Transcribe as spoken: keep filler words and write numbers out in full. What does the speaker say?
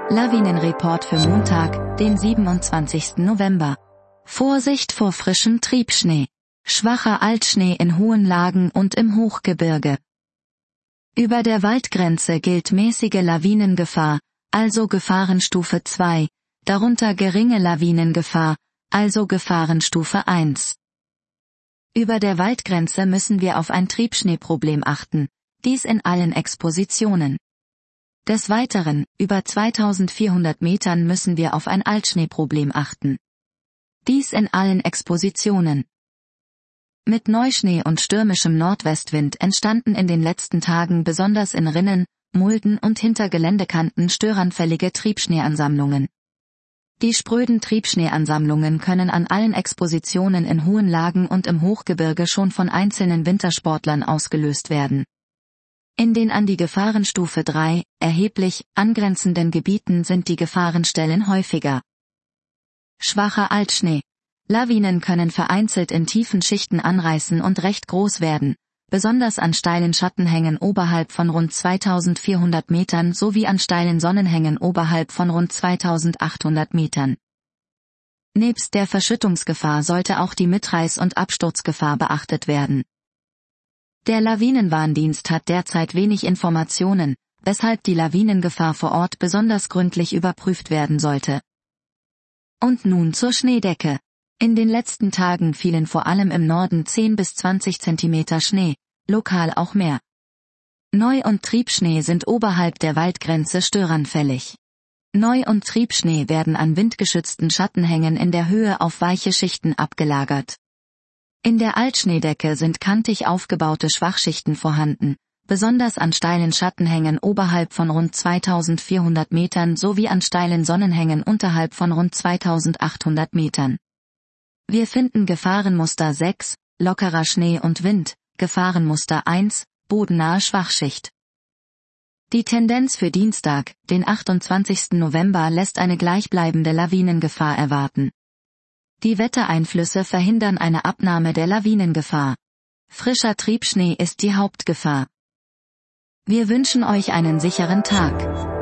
Lawinenreport für Montag, den siebenundzwanzigsten November. Vorsicht vor frischem Triebschnee. Schwacher Altschnee in hohen Lagen und im Hochgebirge. Über der Waldgrenze gilt mäßige Lawinengefahr, also Gefahrenstufe zwei, darunter geringe Lawinengefahr, also Gefahrenstufe eins. Über der Waldgrenze müssen wir auf ein Triebschneeproblem achten, dies in allen Expositionen. Des Weiteren, über zweitausendvierhundert Metern müssen wir auf ein Altschneeproblem achten. Dies in allen Expositionen. Mit Neuschnee und stürmischem Nordwestwind entstanden in den letzten Tagen besonders in Rinnen, Mulden und hinter Geländekanten störanfällige Triebschneeansammlungen. Die spröden Triebschneeansammlungen können an allen Expositionen in hohen Lagen und im Hochgebirge schon von einzelnen Wintersportlern ausgelöst werden. In den an die Gefahrenstufe drei, erheblich, angrenzenden Gebieten sind die Gefahrenstellen häufiger. Schwacher Altschnee. Lawinen können vereinzelt in tiefen Schichten anreißen und recht groß werden, besonders an steilen Schattenhängen oberhalb von rund zweitausendvierhundert Metern sowie an steilen Sonnenhängen oberhalb von rund zweitausendachthundert Metern. Nebst der Verschüttungsgefahr sollte auch die Mitreiß- und Absturzgefahr beachtet werden. Der Lawinenwarndienst hat derzeit wenig Informationen, weshalb die Lawinengefahr vor Ort besonders gründlich überprüft werden sollte. Und nun zur Schneedecke. In den letzten Tagen fielen vor allem im Norden zehn bis zwanzig Zentimeter Schnee, lokal auch mehr. Neu- und Triebschnee sind oberhalb der Waldgrenze störanfällig. Neu- und Triebschnee werden an windgeschützten Schattenhängen in der Höhe auf weiche Schichten abgelagert. In der Altschneedecke sind kantig aufgebaute Schwachschichten vorhanden, besonders an steilen Schattenhängen oberhalb von rund zweitausendvierhundert Metern sowie an steilen Sonnenhängen unterhalb von rund zweitausendachthundert Metern. Wir finden Gefahrenmuster sechs, lockerer Schnee und Wind, Gefahrenmuster eins, bodennahe Schwachschicht. Die Tendenz für Dienstag, den achtundzwanzigsten November lässt eine gleichbleibende Lawinengefahr erwarten. Die Wettereinflüsse verhindern eine Abnahme der Lawinengefahr. Frischer Triebschnee ist die Hauptgefahr. Wir wünschen euch einen sicheren Tag.